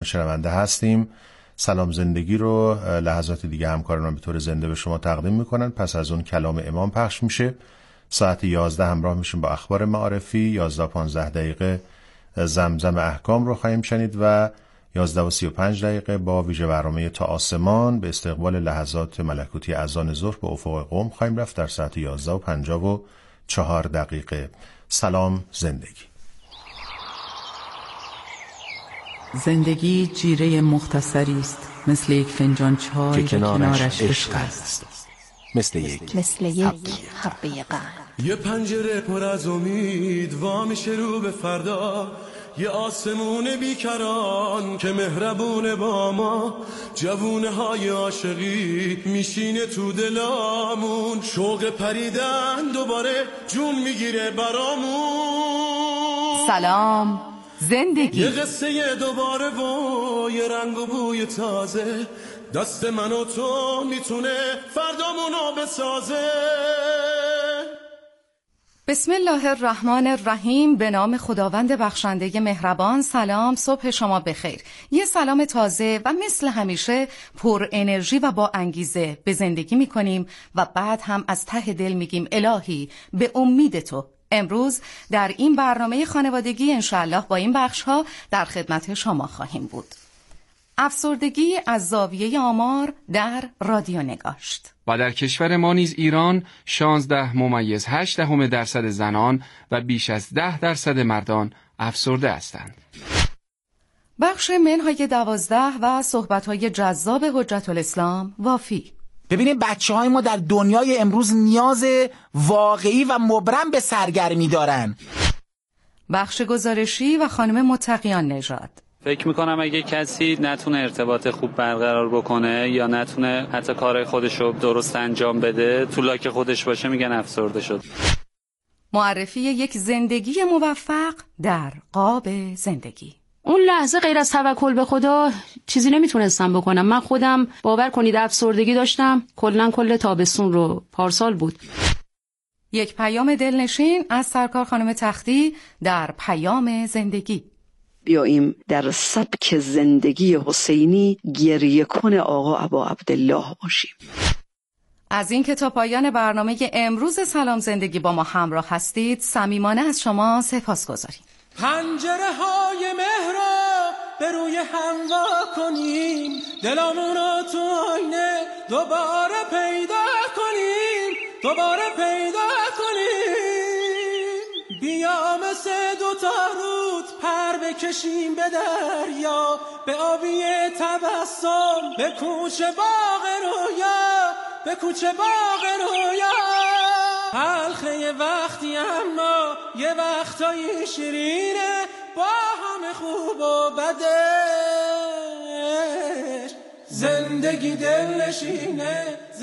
شنونده هستیم. سلام زندگی رو لحظات دیگه همکاران به طور زنده به شما تقدیم میکنن. پس از اون کلام امام پخش میشه. ساعت 11 همراه میشیم با اخبار معارفی. 11:15 زمزم احکام رو خواهیم شنید و 11:35 با ویژه برنامه تا آسمان به استقبال لحظات ملکوتی اذان ظهر به افق قم خواهیم رفت در ساعت 11:54. سلام زندگی. زندگی جیره مختصری است، مثل یک فنجان چای که کنارش عشق است، مثل یک حبه قند. یه پنجره پر از امید وا میشه رو به فردا، یه آسمون بیکران که مهربونه با ما، جوونه های عاشقی میشینه تو دلامون، شوق پریدن دوباره جون میگیره برامون. سلام زندگی. یه قصه دوباره و یه رنگ و بوی تازه، دست من و تو میتونه فردامونو بسازه. بسم الله الرحمن الرحیم. به نام خداوند بخشنده مهربان. سلام، صبح شما بخیر. یه سلام تازه و مثل همیشه پر انرژی و با انگیزه به زندگی میکنیم و بعد هم از ته دل میگیم الهی به امید تو. امروز در این برنامه خانوادگی انشالله با این بخش‌ها در خدمت شما خواهیم بود. افسردگی از زاویه آمار در رادیو نگاشت. و در کشور ما نیز ایران 16.8% زنان و بیش از 10% مردان افسرده هستند. بخش منهای 12 و صحبت‌های جذاب حجت الاسلام وافی. ببینید بچه‌های ما در دنیای امروز نیاز واقعی و مبرم به سرگرمی دارن. بخش گزارشی و خانم متقیان نژاد. فکر میکنم اگه کسی نتونه ارتباط خوب برقرار بکنه یا نتونه حتی کارهای خودشو درست انجام بده، تو لاک خودش باشه، میگن افسرده شد. معرفی یک زندگی موفق در قاب زندگی. اون لحظه غیر از توکل به خدا چیزی نمیتونستم بکنم. من خودم باور کنید افسردگی داشتم کل تابستون رو، پارسال بود. یک پیام دلنشین از سرکار خانم تختی در پیام زندگی. بیاییم در سبک زندگی حسینی گریه کن آقا ابا عبدالله باشیم. از این که تا پایان برنامه امروز سلام زندگی با ما همراه هستید صمیمانه از شما سپاسگزاریم. پنجره های مهر رو به روی هم وا کنیم، دلمون رو تو آینه دوباره پیدا کنیم. بیا مثل دوتا رود پر بکشیم به دریا، به آبی تبسم به کوچه باغ رویا. حلقه وقتی اما یه وقتایی شیرینه، با همه خوب و بدش زندگی دلنشینه.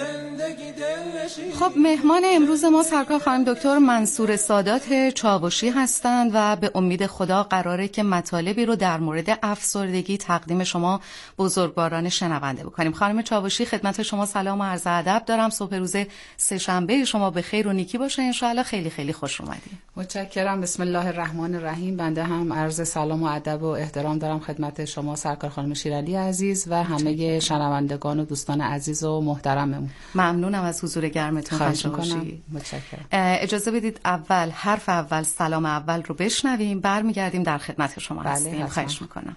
خب مهمان امروز ما سرکار خانم دکتر منصور سادات چاوشی هستند و به امید خدا قراره که مطالبی رو در مورد افسردگی تقدیم شما بزرگواران شنونده بکنیم. خانم چاوشی خدمت شما سلام و عرض ادب دارم. صبح روز سه‌شنبه شما به خیر و نیکی باشه انشاءالله. خیلی خیلی خوش اومدید. متشکرم. بسم الله الرحمن الرحیم. بنده هم عرض سلام و ادب و احترام دارم خدمت شما سرکار خانم شیرعلی عزیز و همه شنوندگان و دوستان عزیز و محترممون. ممنونم از حضور گرمتون. خواهش می‌کنم. متشکرم. اجازه بدید حرف اول سلام اول رو بشنویم، برمیگردیم در خدمت شما هستیم. خواهش میکنم.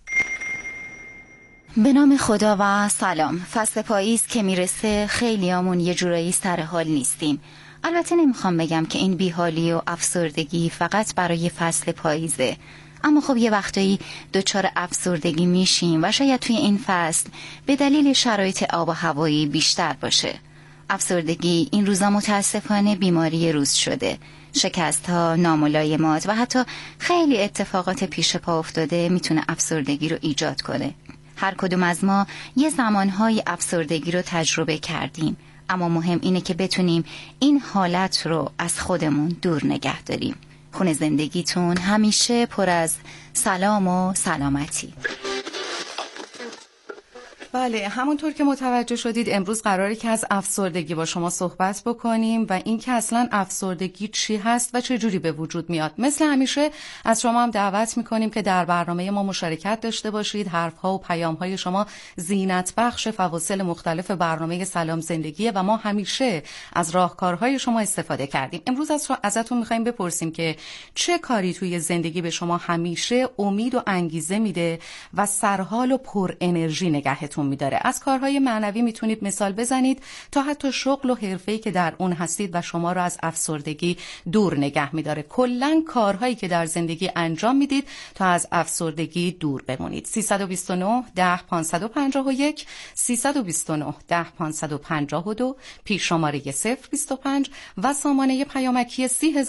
به نام خدا و سلام. فصل پاییز که میرسه خیلیامون یه جورایی سر حال نیستیم. البته نمیخوام بگم که این بیحالی و افسردگی فقط برای فصل پاییزه، اما خب یه وقتایی دچار افسردگی میشیم و شاید توی این فصل به دلیل شرایط آب و هوایی بیشتر باشه. افسردگی این روزا متاسفانه بیماری روز شده. شکست ها، ناملایمات و حتی خیلی اتفاقات پیش پا افتاده میتونه افسردگی رو ایجاد کنه. هر کدوم از ما یه زمانهای افسردگی رو تجربه کردیم، اما مهم اینه که بتونیم این حالت رو از خودمون دور نگه داریم. خونه زندگیتون همیشه پر از سلام و سلامتی. بله، همونطور که متوجه شدید امروز قراره که از افسردگی با شما صحبت بکنیم و اینکه اصلا افسردگی چی هست و چه جوری به وجود میاد. مثل همیشه از شما هم دعوت میکنیم که در برنامه ما مشارکت داشته باشید. حرفها و پیامهای شما زینت بخش فواصل مختلف برنامه سلام زندگیه و ما همیشه از راهکارهای شما استفاده کردیم. امروز ازتون میخوایم بپرسیم که چه کاری توی زندگی به شما همیشه امید و انگیزه میده و سرحال و پر انرژی نگهتون میداره. از کارهای معنوی میتونید مثال بزنید تا حتی شغل و حرفه‌ای که در اون هستید و شما رو از افسردگی دور نگه میداره. کلاً کارهایی که در زندگی انجام میدید تا از افسردگی دور بمونید. 329 10 551 329 10 552 پیش شماره 025 و سامانه پیامکی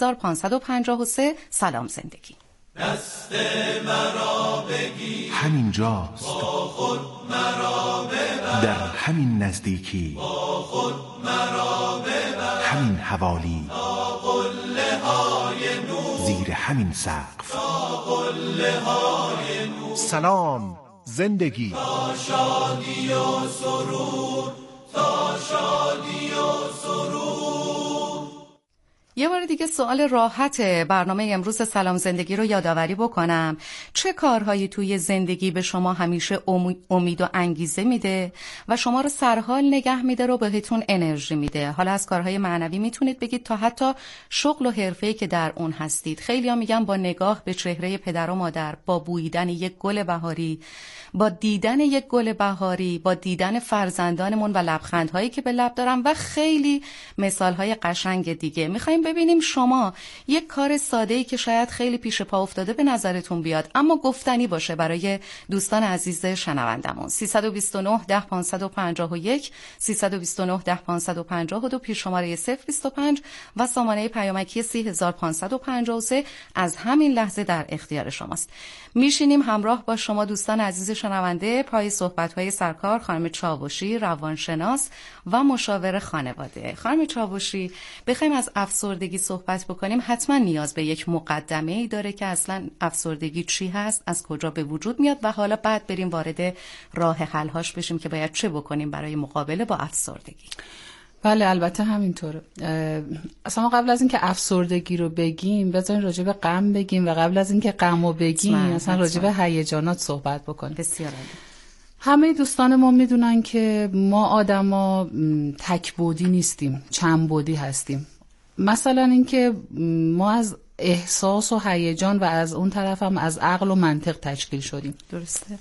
30553. سلام زندگی. دست مرا بگیر، همین جاست، با خود مرا ببر، در همین نزدیکی، با خود مرا ببر، همین حوالی، تا قله های نور، زیر همین سقف، تا قله های نور. سلام زندگی. تا شادی و سرور، تا شادی و سرور. یه بار دیگه سوال راحت برنامه امروز سلام زندگی رو یادآوری بکنم. چه کارهایی توی زندگی به شما همیشه امید و انگیزه میده و شما رو سرحال نگه میده رو بهتون انرژی میده؟ حالا از کارهای معنوی میتونید بگید تا حتی شغل و حرفه‌ای که در اون هستید. خیلی‌ها میگن با نگاه به چهره پدر و مادر، با بویدن یک گل بهاری، با دیدن یک گل بهاری، با دیدن فرزندانمون و لبخندهایی که به لب دارن و خیلی مثالهای قشنگ دیگه. میخوایم ببینیم شما یک کار ساده‌ای که شاید خیلی پیش پا افتاده به نظرتون بیاد اما گفتنی باشه برای دوستان عزیز شنوندمون. 329 10 551 329 10 552 پیش شماره 025 و سامانه پیامکی 3553 از همین لحظه در اختیار شماست. میشینیم همراه با شما دوستان عزیز شنونده پای صحبت‌های سرکار خانم چاوشی، روانشناس و مشاور خانواده. خانم چاوشی، بخوایم از افسردگی صحبت بکنیم حتما نیاز به یک مقدمه‌ای داره که اصلا افسردگی چی هست، از کجا به وجود میاد و حالا بعد بریم وارد راه حل‌هاش بشیم که باید چه بکنیم برای مقابله با افسردگی. بله البته همینطوره. اصلا قبل از اینکه افسردگی رو بگیم بذارین راجع به غم بگیم و قبل از اینکه غم رو بگیم اصلا راجع به هیجانات صحبت بکنیم. بسیار عالی. همه دوستان ما میدونن که ما آدما تک‌بعدی نیستیم، چند بعدی هستیم. مثلا اینکه ما از احساس و هیجان و از اون طرف هم از عقل و منطق تشکیل شدیم. درسته.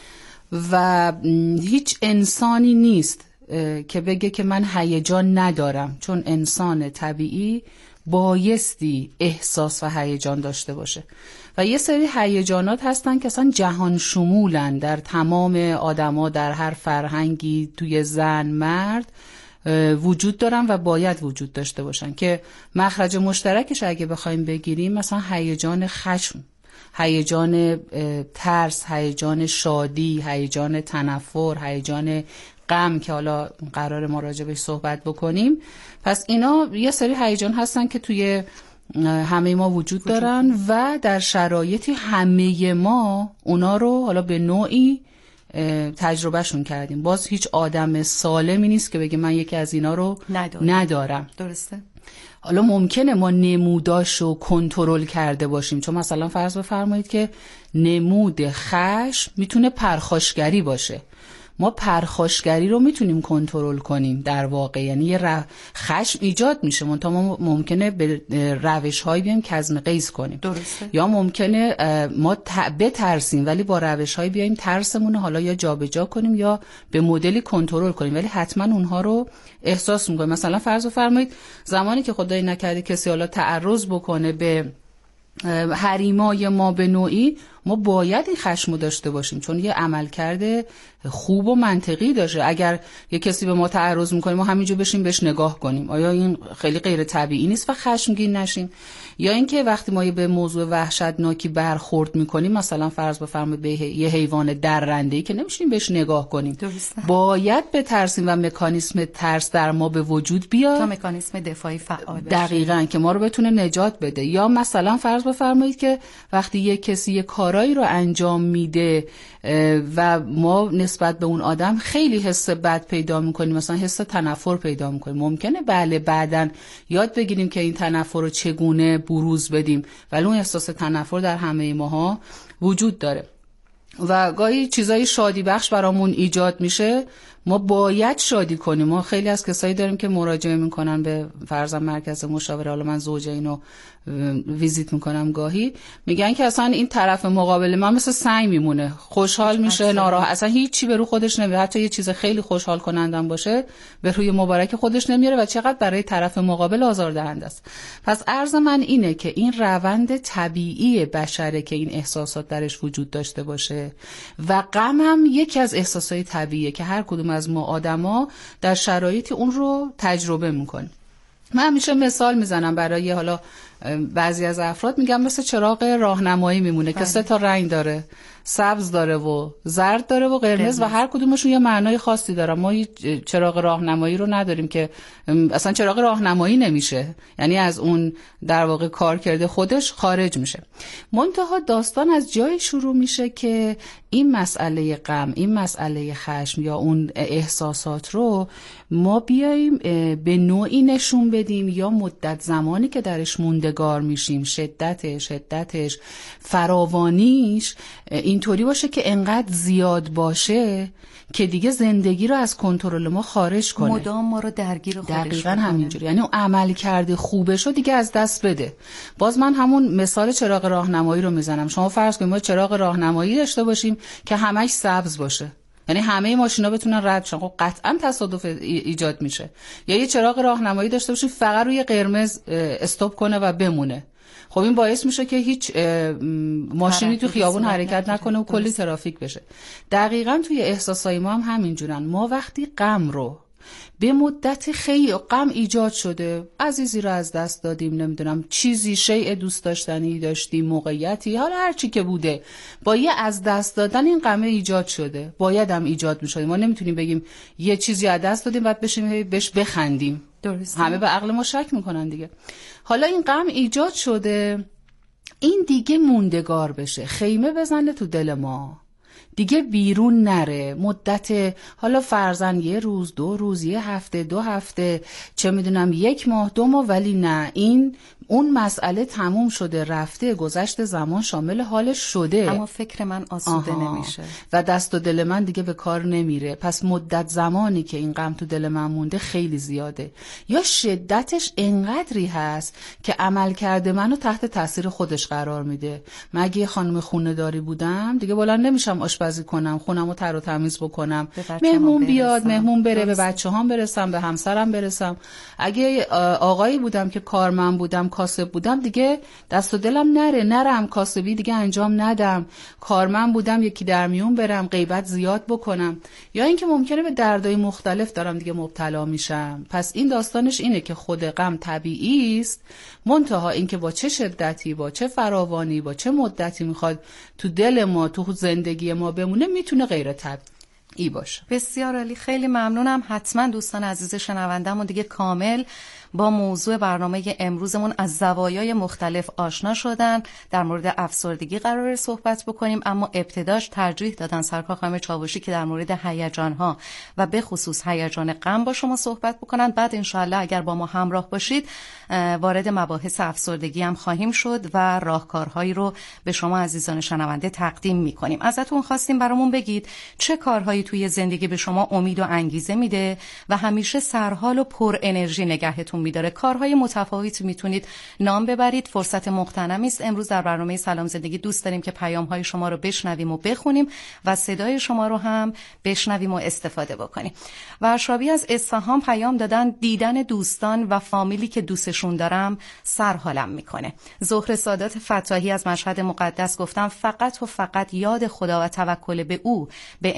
و هیچ انسانی نیست که بگه که من هیجان ندارم، چون انسان طبیعی بایستی احساس و هیجان داشته باشه و یه سری هیجانات هستن که اصلا جهان شمولن، در تمام آدما، در هر فرهنگی، توی زن مرد وجود دارن و باید وجود داشته باشن که مخرج مشترکش اگه بخوایم بگیریم مثلا هیجان خشم، هیجان ترس، هیجان شادی، هیجان تنفر، هیجان غم که حالا قرار ما راجع بهش صحبت بکنیم. پس اینا یه سری هیجان هستن که توی همه ما وجود دارن و در شرایطی همه ما اونا رو حالا به نوعی تجربهشون کردیم. باز هیچ آدم سالمی نیست که بگه من یکی از اینا رو ندارم. درسته. حالا ممکنه ما نموداشو کنترل کرده باشیم، چون مثلا فرض بفرمایید که نمود خشم میتونه پرخاشگری باشه. ما پرخاشگری رو میتونیم کنترل کنیم در واقع، یعنی یه خشم ایجاد میشه منتها ما ممکنه به روش‌هایی بیایم کظم غیظ کنیم. درسته. یا ممکنه ما بترسیم ولی با روش‌هایی بیایم ترسمون رو حالا یا جابجا کنیم یا به مدلی کنترل کنیم، ولی حتما اونها رو احساس میکنیم. مثلا فرض بفرمایید زمانی که خدای نکرده کسی حالا تعرض بکنه به حریمای ما به نوعی، ما باید این خشمو داشته باشیم چون یه عملکرد خوب و منطقی داشته. اگر یه کسی به ما تعرض میکنه ما همینجور بشیم بهش نگاه کنیم، آیا این خیلی غیر طبیعی نیست و خشمگین نشیم؟ یا اینکه وقتی ما به موضوع وحشتناکی برخورد میکنیم، مثلا فرض بفرمایید به یه حیوان درنده‌ای که نمیشیم بهش نگاه کنیم، درسته. باید به ترسیم و مکانیسم ترس در ما به وجود بیاد تا مکانیسم دفاعی فعال بشه. دقیقاً که ما رو بتونه نجات بده. یا مثلا فرض بفرمایید که وقتی یه کسی یه کار کارایی رو انجام میده و ما نسبت به اون آدم خیلی حس بد پیدا میکنیم، مثلا حس تنفر پیدا میکنیم. ممکنه بله بعدن یاد بگیریم که این تنفر رو چگونه بروز بدیم، ولی اون احساس تنفر در همه ماها وجود داره و گاهی چیزای شادی بخش برامون ایجاد میشه. ما باید شادی کنیم. ما خیلی از کسایی داریم که مراجعه میکنن به فرضاً مرکز مشاوره، حالا من زوجه اینو ویزیت میکنم، گاهی میگن که اصلا این طرف مقابل من مثل سنگ میمونه، خوشحال میشه، ناراحت، اصلا هیچی به رو خودش نمیاره، حتی یه چیز خیلی خوشحال کنندم باشه به روی مبارک خودش نمیاره و چقدر برای طرف مقابل آزاردهنده است. پس عرض من اینه که این روند طبیعی بشره که این احساسات درش وجود داشته باشه و غم هم یکی از احساسات طبیعیه که هر کدوم از ما آدما در شرایطی اون رو تجربه میکنیم. من همیشه مثال میزنم برای حالا بعضی از افراد، میگم مثل چراغ راهنمایی میمونه که 3 تا رنگ داره، سبز داره و زرد داره و قرمز و هر کدومشون یه معنای خاصی داره. ما چراغ راهنمایی رو نداریم که اصلا چراغ راهنمایی نمیشه، یعنی از اون در واقع کار کرده خودش خارج میشه. منتها داستان از جایی شروع میشه که این مسئله غم، این مسئله خشم یا اون احساسات رو ما بیاییم به نوعی نشون بدیم یا مدت زمانی که درش موندگار میشیم، شدتش فراوانیش اینطوری باشه که انقدر زیاد باشه که دیگه زندگی رو از کنترل ما خارج کنه، مدام ما رو درگیر خودش. دقیقاً همینجوری، یعنی اون عمل کرده خوبش رو دیگه از دست بده. باز من همون مثال چراغ راهنمایی رو میزنم. شما فرض کنید ما چراغ راهنمایی داشته باشیم که همش سبز باشه، یعنی همه ماشینا بتونن رد شن، خب قطعا تصادف ایجاد میشه. یا یه چراغ راهنمایی داشته باشیم فقط روی قرمز استاپ کنه و بمونه، خب این باعث میشه که هیچ ماشینی تو خیابون حرکت نکنه و کلی ترافیک بشه. دقیقاً توی احساسای ما هم همینجورن. ما وقتی غم رو به مدت خیلی غم ایجاد شده، عزیزی رو از دست دادیم، نمیدونم چیزی شیء دوست داشتنی داشتیم، موقعیتی، حالا هر چی که بوده، با یه از دست دادن این غم ایجاد شده، باید هم ایجاد میشده. ما نمیتونیم بگیم یه چیزی از دست دادیم بعد بشیم بهش بخندیم، درسته؟ همه به عقل ما شک میکنن دیگه. حالا این غم ایجاد شده، این دیگه موندگار بشه، خیمه بزنه تو دل ما، دیگه بیرون نره مدت، حالا فرضاً 1 روز 2 روز 1 هفته 2 هفته، چه میدونم 1 ماه 2 ماه، ولی نه، این اون مسئله تموم شده، رفته، گذشت زمان شامل حالش شده، اما فکر من آسوده نمیشه و دست و دل من دیگه به کار نمیره. پس مدت زمانی که این غم تو دل من مونده خیلی زیاده، یا شدتش انقدری هست که عمل کرده منو تحت تاثیر خودش قرار میده. مگه یه خانم خونه‌داری بودم دیگه بلند نمیشم آشپزی کنم، خونمو تر و تمیز بکنم، مهمون بیاد مهمون بره، به بچه‌هام برسم، به همسرم برسم. اگه آقایی بودم که کارمند بودم، کاسب بودم، دیگه دست و دلم نرم کاسبی دیگه انجام ندم. کارمند بودم یکی در میون برم، غیبت زیاد بکنم، یا اینکه ممکنه به دردهای مختلف دارم دیگه مبتلا میشم. پس این داستانش اینه که خود غم طبیعی است، منتها اینکه با چه شدتی، با چه فراوانی، با چه مدتی میخواد تو دل ما، تو زندگی ما بمونه، میتونه غیر طبیعی باشه. بسیار عالی، خیلی ممنونم. حتما دوستان عزیز شنونده‌مون دیگه کامل با موضوع برنامه امروزمون از زوایای مختلف آشنا شدن. در مورد افسردگی قراره صحبت بکنیم، اما ابتداش ترجیح دادن سرکار خانم چاوشی که در مورد هیجان‌ها و به خصوص هیجان غم با شما صحبت بکنن. بعد انشالله اگر با ما همراه باشید وارد مباحث افسردگی هم خواهیم شد و راهکارهایی رو به شما عزیزان شنونده تقدیم می‌کنیم. ازتون خواستیم برامون بگید چه کارهایی توی زندگی به شما امید و انگیزه میده و همیشه سرحال و پر انرژی نگهتون میداره. کارهای متفاوتی میتونید نام ببرید. فرصت مغتنمی است. امروز در برنامه سلام زندگی دوست داریم که پیام‌های شما رو بشنویم و بخونیم و صدای شما رو هم بشنویم و استفاده بکنیم. ورشابی از اصفهان پیام دادن دیدن دوستان و فامیلی که دوستشون دارم سرحالم میکنه. زهره سادات فتاحی از مشهد مقدس گفتم فقط و فقط یاد خدا و توکل به او به انسان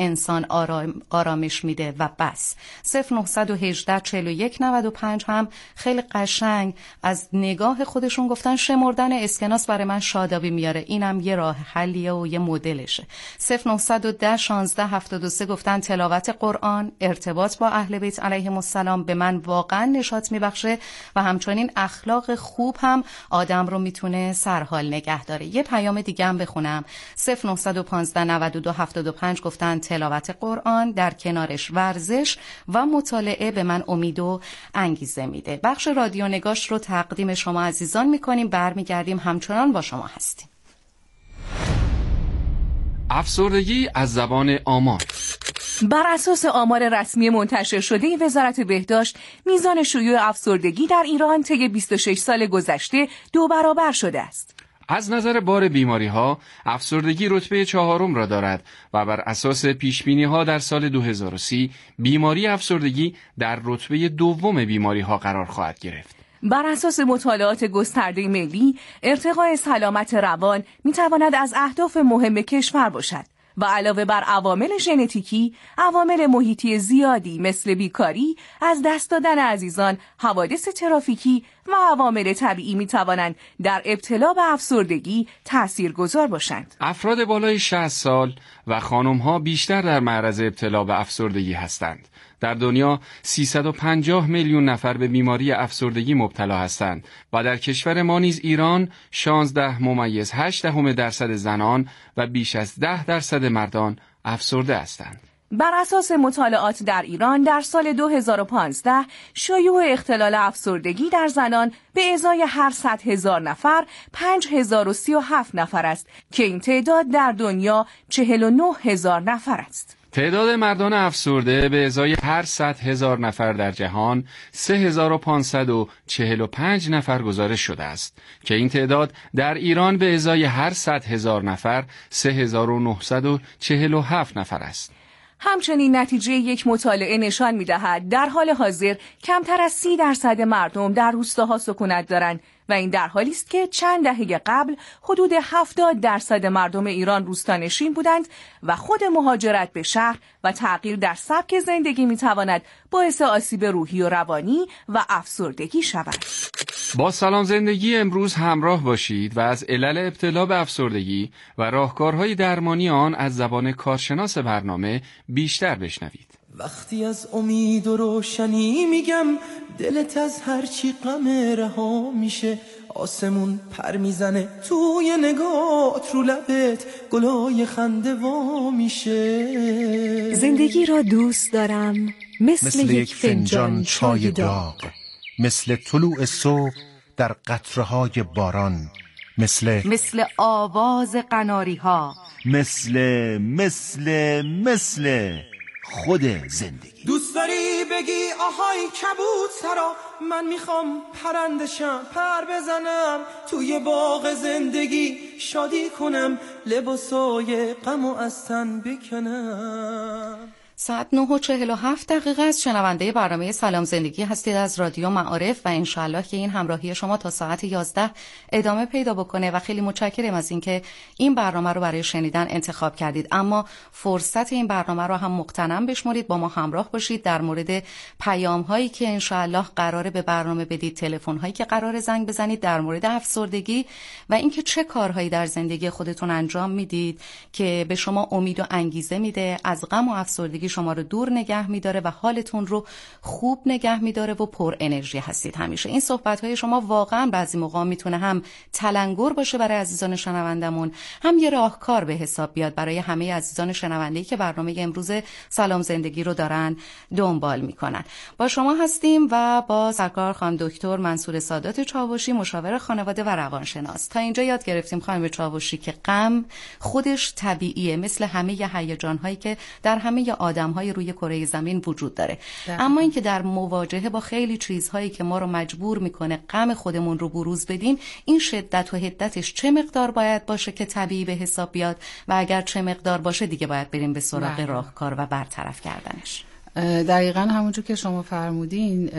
آرامش میده و بس. 0918 41 95 هم خیلی قشنگ از نگاه خودشون گفتن شمردن اسکناس برای من شادابی میاره، اینم یه راه حلیه و یه مدلشه. 0910 16 73 گفتن تلاوت قرآن، ارتباط با اهل بیت علیهم السلام به من واقعا نشاط میبخشه و همچنین اخلاق خوب هم آدم رو میتونه سرحال نگه داره. یه پیام دیگه هم بخونم. 0915 92 75 گفتن تلاوت قرآن، در کنارش ورزش و مطالعه به من امید و انگیزه میده. بخش رادیو نگاش رو تقدیم شما عزیزان میکنیم، برمیگردیم همچنان با شما هستیم. افسردگی از زبان آمار. بر اساس آمار رسمی منتشر شده وزارت بهداشت، میزان شیوع افسردگی در ایران طی 26 سال گذشته 2 برابر شده است. از نظر بار بیماری‌ها، افسردگی رتبه 4 را دارد و بر اساس پیشبینی‌ها در سال 2030 بیماری افسردگی در رتبه 2 بیماری‌ها قرار خواهد گرفت. بر اساس مطالعات گسترده ملی، ارتقاء سلامت روان می‌تواند از اهداف مهم کشور باشد و علاوه بر عوامل ژنتیکی، عوامل محیطی زیادی مثل بیکاری، از دست دادن عزیزان، حوادث ترافیکی و عوامل طبیعی می‌توانند در ابتلا به افسردگی تاثیرگذار باشند. افراد بالای 60 سال و خانم‌ها بیشتر در معرض ابتلا به افسردگی هستند. در دنیا 350 میلیون نفر به بیماری افسردگی مبتلا هستند و در کشور ما نیز ایران 16.8% زنان و بیش از 10% مردان افسرده هستند. بر اساس مطالعات در ایران در سال 2015 شیوع اختلال افسردگی در زنان به ازای هر 100,000 نفر 5037 نفر است که این تعداد در دنیا 49,000 نفر است. تعداد مردان افسرده به ازای هر 100,000 نفر در جهان 3545 نفر گزارش شده است که این تعداد در ایران به ازای هر 100,000 نفر 3947 نفر است. همچنین نتیجه یک مطالعه نشان می‌دهد در حال حاضر کمتر از 30% مردم در روستاها سکونت دارند و این در حالی است که چند دهه قبل حدود 70% مردم ایران روستانشین بودند و خود مهاجرت به شهر و تغییر در سبک زندگی می‌تواند باعث آسیب روحی و روانی و افسردگی شود. با سلام زندگی امروز همراه باشید و از علل ابتلا به افسردگی و راهکارهای درمانی آن از زبان کارشناس برنامه بیشتر بشنوید. وقتی از امید و روشنی میگم، دلت از هرچی غم رها میشه. آسمون پر میزنه توی نگات، رو لبت گلای خنده وا میشه. زندگی را دوست دارم مثل یک فنجان چای داغ، مثل طلوع صبح در قطره‌های باران، مثل آواز قناری ها، مثل خود زندگی. دوست داری بگی آهای کبوترا، من میخوام پرندشم، پر بزنم توی باغ زندگی، شادی کنم لباسای غمو از تن بکنم. ساعت 9:47 است. شنونده برنامه سلام زندگی هستید از رادیو معارف و انشالله که این همراهی شما تا ساعت 11 ادامه پیدا بکنه و خیلی متشکرم از اینکه این برنامه رو برای شنیدن انتخاب کردید. اما فرصت این برنامه رو هم مغتنم بشمرید، با ما همراه باشید در مورد پیام هایی که انشالله قراره به برنامه بدید، تلفن هایی که قراره زنگ بزنید در مورد افسردگی و اینکه چه کارهایی در زندگی خودتون انجام میدید که به شما امید و انگیزه میده، از غم و افسردگی شما رو دور نگه میداره و حالتون رو خوب نگه میداره و پر انرژی هستید همیشه. این صحبت‌های شما واقعا بعضی موقع میتونه هم تلنگر باشه برای عزیزان شنوندمون، هم یه راهکار به حساب بیاد برای همه عزیزان شنونده‌ای که برنامه امروز سلام زندگی رو دارن دنبال میکنن. با شما هستیم و با سرکار خانم دکتر منصور سادات چاوشی، مشاور خانواده و روانشناس. تا اینجا یاد گرفتیم خانم چاوشی که غم خودش طبیعیه، مثل همه هیجان‌هایی که در همه آدم‌های روی کره زمین وجود داره. اما اینکه در مواجهه با خیلی چیزهایی که ما رو مجبور میکنه غم خودمون رو بروز بدیم، این شدت و حدتش چه مقدار باید باشه که طبیعی به حساب بیاد و اگر چه مقدار باشه دیگه باید بریم به سراغ راهکار و برطرف کردنش. دقیقاً همونجور که شما فرمودین،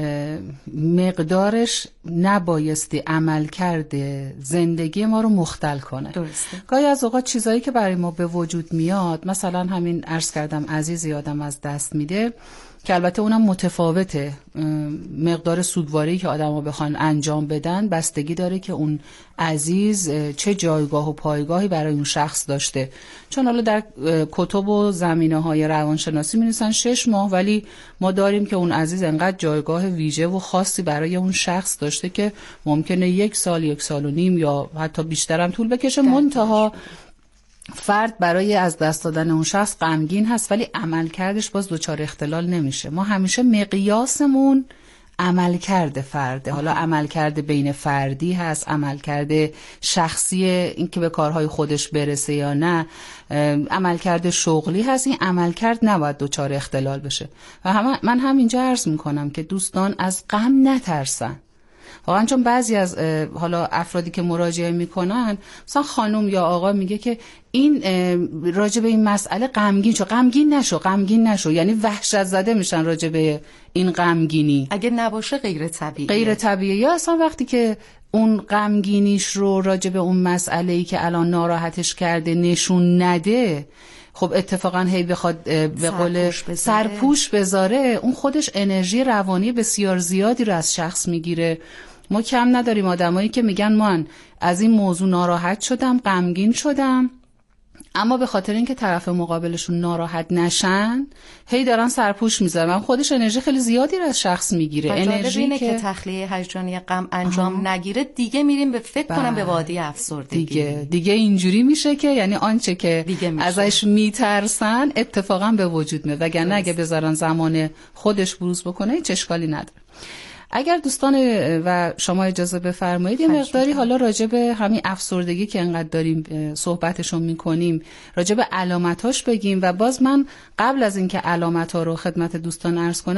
مقدارش نبایستی عمل کرده زندگی ما رو مختل کنه. درسته. گاهی از اوقات چیزایی که برای ما به وجود میاد، مثلا همین عرض کردم عزیزی آدم از دست میده، که البته اونم متفاوته، مقدار سوگواری که آدم ها بخوان انجام بدن بستگی داره که اون عزیز چه جایگاه و پایگاهی برای اون شخص داشته. چون حالا در کتب و زمینه های روانشناسی می نویسن 6 ماه، ولی ما داریم که اون عزیز انقدر جایگاه ویژه و خاصی برای اون شخص داشته که ممکنه 1 سال، 1.5 سال یا حتی بیشترم طول بکشه. منتها فرد برای از دست دادن اون شخص غمگین هست، ولی عملکردش باز دچار اختلال نمیشه. ما همیشه مقیاسمون عملکرد فرده. حالا عملکرد بین فردی هست، عملکرد شخصی، این که به کارهای خودش برسه یا نه، عملکرد شغلی هست. این عملکرد نباید دچار اختلال بشه. و من همینجا عرض میکنم که دوستان از غم نترسن. واقعا چون بعضی از حالا افرادی که مراجعه میکنن، مثلا خانم یا آقا میگه که این راجع به این مسئله غمگین نشو، یعنی وحشت زده میشن راجع به این غمگینی. اگه نباشه غیر طبیعیه. یا اصلا وقتی که اون غمگینیش رو راجع به اون مسئله‌ای که الان ناراحتش کرده نشون نده، خب اتفاقا هی بخواد به قول سرپوش بذاره، اون خودش انرژی روانی بسیار زیادی رو از شخص میگیره. ما کم نداریم آدمایی که میگن من از این موضوع ناراحت شدم، غمگین شدم، اما به خاطر اینکه طرف مقابلشون ناراحت نشن هی دارن سرپوش میذارن. خودش انرژی خیلی زیادی رو از شخص میگیره. انرژی که تخلیه هیجانی غم انجام نگیره، دیگه میریم به فکر کنم به وادی افسردگی. دیگه اینجوری میشه که یعنی آنچه که ازش میترسن اتفاقا به وجود میاد، وگرنه اگه بذارن زمان خودش بروز بکنه هیچ اشکالی نداره. اگر دوستان و شما اجازه بفرمایید یه مقداری حالا راجع به همین افسردگی که انقدر داریم صحبتشو میکنیم، راجع به علامتاش بگیم. و باز من قبل از اینکه علامت‌ها رو خدمت دوستان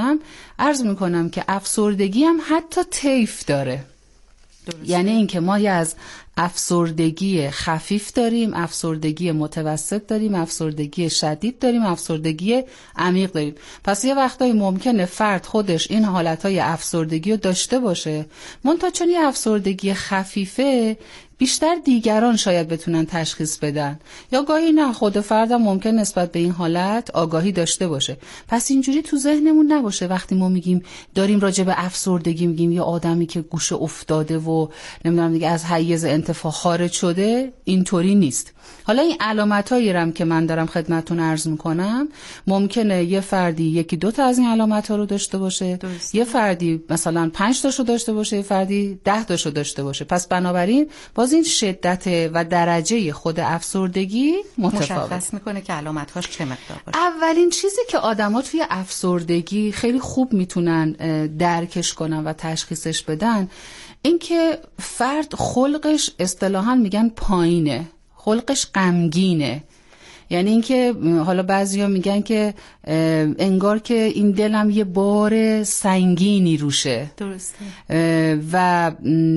عرض میکنم که افسردگی هم حتی طیف داره. یعنی اینکه ما از افسردگی خفیف داریم، افسردگی متوسط داریم، افسردگی شدید داریم، افسردگی عمیق داریم. پس یه وقتایی ممکنه فرد خودش این حالتهای افسردگی رو داشته باشه، منتها چون یه افسردگی خفیفه بیشتر دیگران شاید بتونن تشخیص بدن، یا گاهی نه، خود فردم ممکن نسبت به این حالت آگاهی داشته باشه. پس اینجوری تو ذهنمون نباشه وقتی ما میگیم داریم راجع به افسردگی میگیم یه آدمی که گوشه افتاده و نمیدونم دیگه از حیز انتفاع خارج شده. اینطوری نیست. حالا این علامتایی هم که من دارم خدمتتون عرض میکنم، ممکنه یه فردی 1-2 تا از این علامت‌ها رو داشته باشه، یه فردی مثلا 5 تاشو داشته باشه، یه فردی 10 تاشو داشته باشه. پس بنابراین باز این شدت و درجه خود افسردگی متفاوت مشخص میکنه که علامت‌هاش چه مقدار باشه. اولین چیزی که آدما توی افسردگی خیلی خوب میتونن درکش کنن و تشخیصش بدن، این که فرد خلقش اصطلاحاً میگن پایینه، خلقش غمگینه. یعنی اینکه حالا بعضیا میگن که انگار که این دلم یه بار سنگینی روشه. درسته. و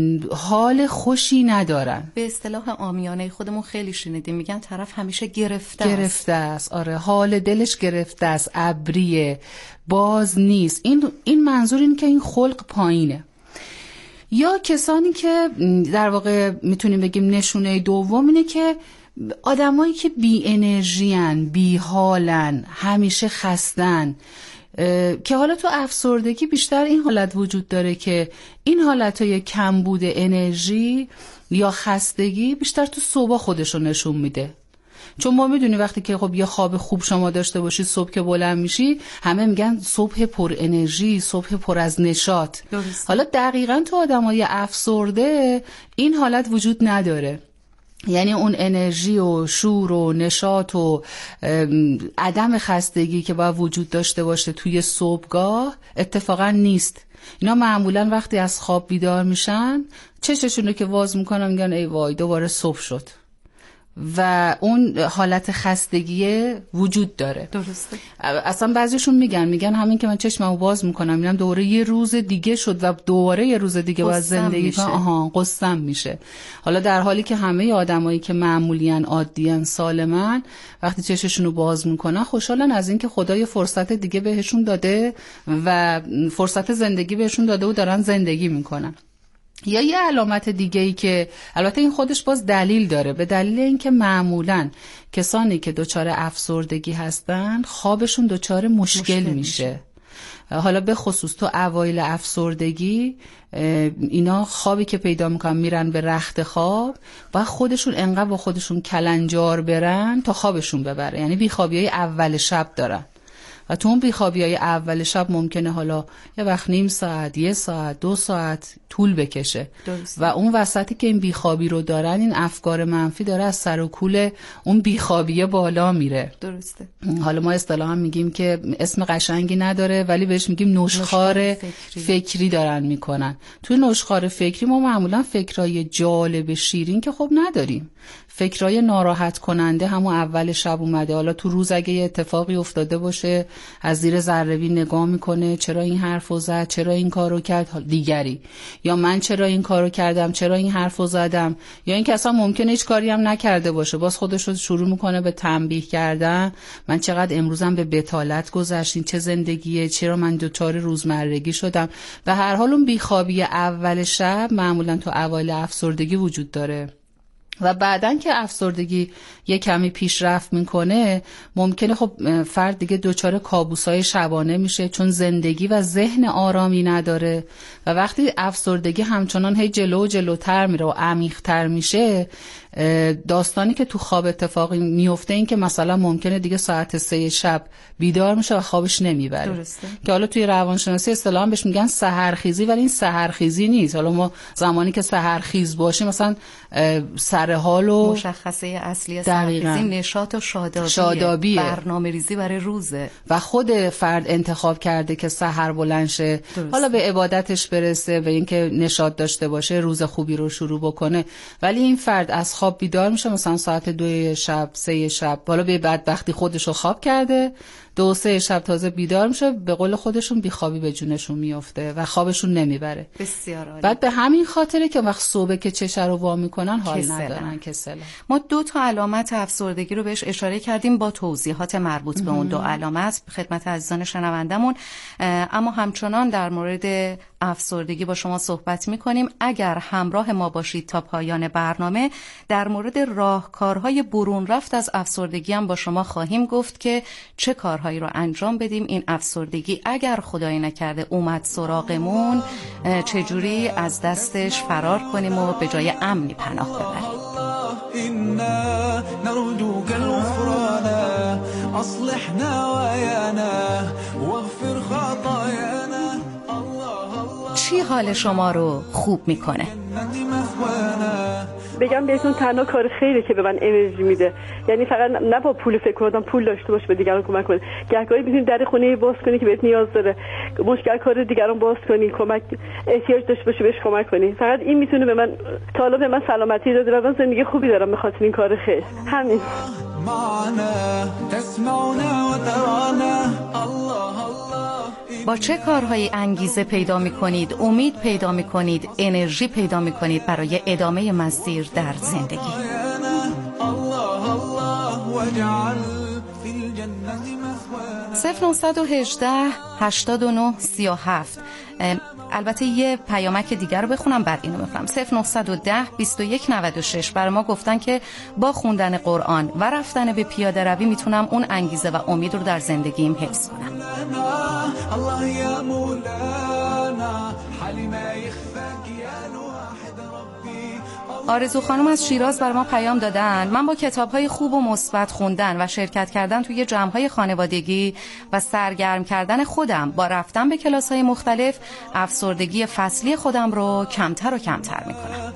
حال خوشی ندارن. به اصطلاح عامیانه خودمون خیلی شنیدیم میگن طرف همیشه گرفته است. آره، حال دلش گرفته است، ابریه، باز نیست. این منظور این که این خلق پایینه. یا کسانی که در واقع میتونیم بگیم نشونه دوم اینه که آدمایی که بی انرژی‌ان، بی حالن، همیشه خستن، که حالا تو افسردگی بیشتر این حالت وجود داره که این حالتهای کمبود انرژی یا خستگی بیشتر تو صبح خودشو نشون میده. چون ما میدونی وقتی که خب یه خواب خوب شما داشته باشی، صبح که بلند میشی همه میگن صبح پر انرژی، صبح پر از نشاط. حالا دقیقاً تو آدمای افسرده این حالت وجود نداره. یعنی اون انرژی و شور و نشاط و عدم خستگی که باید وجود داشته باشه توی صبحگاه اتفاقا نیست. اینا معمولا وقتی از خواب بیدار میشن چششون رو که واز میکنن میگن ای وای دوباره صبح شد. و اون حالت خستگی وجود داره. درسته. اصلا بعضیشون میگن همین که من چشممو باز میکنم میبینم دوباره یه روز دیگه شد و دوباره یه روز دیگه باید زندگی کنم، قصم میشه. حالا در حالی که همه آدمایی که معمولیان، عادیان، سالمن وقتی چششونو باز میکنن خوشحالن از اینکه خدا یه فرصت دیگه بهشون داده و فرصت زندگی بهشون داده و دارن زندگی میکنن. یا یه علامت دیگه ای که البته این خودش باز دلیل داره، به دلیل اینکه معمولاً کسانی که دچار افسردگی هستن خوابشون دچار مشکل میشه. حالا به خصوص تو اوایل افسردگی اینا خوابی که پیدا میکنن میرن به رخت خواب و خودشون انقدر با خودشون کلنجار برن تا خوابشون ببره، یعنی بیخوابیای اول شب دارن و تو اون بیخوابیای اول شب ممکنه حالا یه وقت نیم ساعت، 1 ساعت، 2 ساعت طول بکشه. درسته. و اون وسطی که این بیخوابی رو دارن این افکار منفی داره از سر و کول اون بیخوابیه بالا میره. درسته. حالا ما اصطلاحا میگیم که اسم قشنگی نداره ولی بهش میگیم نشخوار فکری دارن میکنن. توی نشخوار فکری ما معمولا فکرای جالب شیرین که خب نداریم، فکرای ناراحت کننده همون اول شب اومده. حالا تو روز اگه یه اتفاقی افتاده باشه از زیر ذره‌بین نگاه میکنه، چرا این حرفو زد، چرا این کارو کرد دیگری، یا من چرا این کارو کردم، چرا این حرفو زدم، یا این که اصلا ممکنه هیچ کاری هم نکرده باشه باز خودش رو شروع میکنه به تنبیه کردن. من چقدر امروزم به بتالت گذشت، این چه زندگیه، چرا من دچار روزمرگی شدم. به هر حال اون بیخوابی اول شب معمولا تو اوایل افسردگی وجود داره و بعدن که افسردگی یه کمی پیشرفت میکنه ممکنه خب فرد دیگه دچار کابوسای شبانه میشه چون زندگی و ذهن آرامی نداره و وقتی افسردگی همچنان هی جلوتر میره و عمیق‌تر میشه داستانی که تو خواب اتفاقی میفته این که مثلا ممکنه دیگه ساعت 3 شب بیدار میشه و خوابش نمیبره. درسته. که حالا توی روانشناسی اصطلاحاً بهش میگن سحرخیزی، ولی این سحرخیزی نیست. حالا ما زمانی که سحرخیز باشیم مثلا سر حال و مشخصه اصلی سحرخیزی نشاط و شادابیه. برنامه‌ریزی برای روزه و خود فرد انتخاب کرده که سحر بلند شه، حالا به عبادتش برسه و اینکه نشاط داشته باشه، روز خوبی رو شروع بکنه. ولی این فرد از خواب بیدار میشه مثلا ساعت 2 شب، 3 شب، حالا به بدبختی خودشو خواب کرده، 2-3 شب تازه بیدار میشه، به قول خودشون بیخوابی به جونشون میفته و خوابشون نمیبره. بسیار عالی. بعد به همین خاطره که وقت صبح که چش رو وا میکنن حال ندارن، کسلن. ما 2 علامت افسردگی رو بهش اشاره کردیم با توضیحات مربوط به اون 2 علامت خدمت عزیزان شنوندمون، اما همچنان در مورد افسردگی با شما صحبت میکنیم. اگر همراه ما باشید تا پایان برنامه در مورد راهکارهای برون رفت از افسردگی هم با شما خواهیم گفت که چه کارهایی رو انجام بدیم این افسردگی اگر خدای نکرده اومد سراغمون چجوری از دستش فرار کنیم و به جای امنی پناه ببریم. چی حال شما رو خوب میکنه؟ بگم بهتون تنها کار خیره که به من انرژی میده، یعنی فقط نه با پول فکر کنم، پول داشته باش به دیگران کمک کنی، گهگاهی میتونی در خونه باز کنی که بهت نیاز داره، مشکل کار دیگران باز کنی، کمک احتیاج داشته باشی بهش کمک کنی. فقط این میتونه به من تا به من سلامتی داده و من زندگی خوبی دارم به خاطر این کار خیر. همین. با چه کارهایی انگیزه پیدا می‌کنید، امید پیدا می‌کنید، انرژی پیدا می‌کنید برای ادامه مسیر در زندگی؟ 0918 89 37. البته یه پیامک دیگر رو بخونم بعد اینو بخونم. 0910 21 96 برای ما گفتن که با خوندن قرآن و رفتن به پیاده روی میتونم اون انگیزه و امید رو در زندگیم حفظ کنم. آرزو خانم از شیراز برای ما پیام دادن. من با کتاب‌های خوب و مثبت خوندن و شرکت کردن توی جمع‌های خانوادگی و سرگرم کردن خودم با رفتن به کلاس‌های مختلف افسردگی فصلی خودم رو کمتر و کمتر می‌کنم.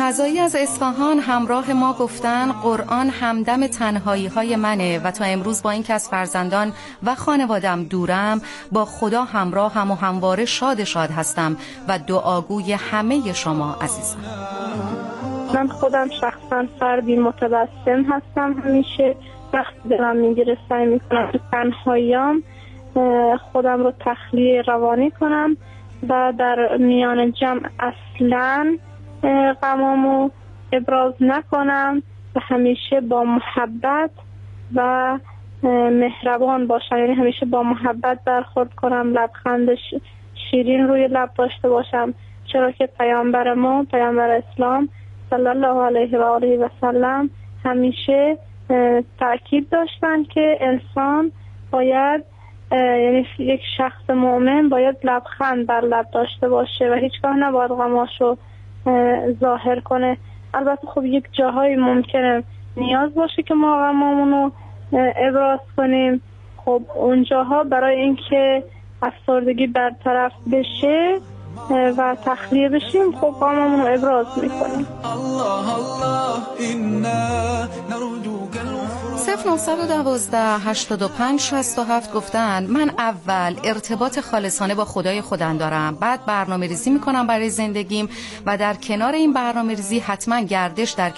خزایی از اصفهان همراه ما گفتن قرآن همدم تنهایی های منه و تا امروز با این که از فرزندان و خانوادم دورم با خدا همراهم و همواره شاد هستم و دعاگوی همه شما عزیزم. من خودم شخصا فردی متبسم هستم، همیشه وقتی دلم میگیره سعی میکنم تو تنهاییام خودم رو تخلیه روانی کنم و در میان جمع اصلاً غمامو ابراز نکنم و همیشه با محبت و مهربان باشم، یعنی همیشه با محبت برخورد کنم، لبخند شیرین روی لب داشته باشم، چرا که پیامبر ما، پیامبر اسلام صلی الله علیه و آله و سلم همیشه تأکید داشتن که انسان باید، یعنی یک شخص مؤمن باید لبخند بر لب داشته باشه و هیچگاه نباید غماشو ظاهر کنه. البته خب یک جاهایی ممکنه نیاز باشه که ما غمامونو ابراز کنیم، خب اون جاها برای اینکه افسردگی برطرف بشه و تخلیه بشیم خب غمامونو ابراز میکنیم. 0912-85-67 گفتن من اول ارتباط خالصانه با خدای خودم دارم، بعد برنامه ریزی میکنم برای زندگیم و در کنار این برنامه ریزی حتما گردش در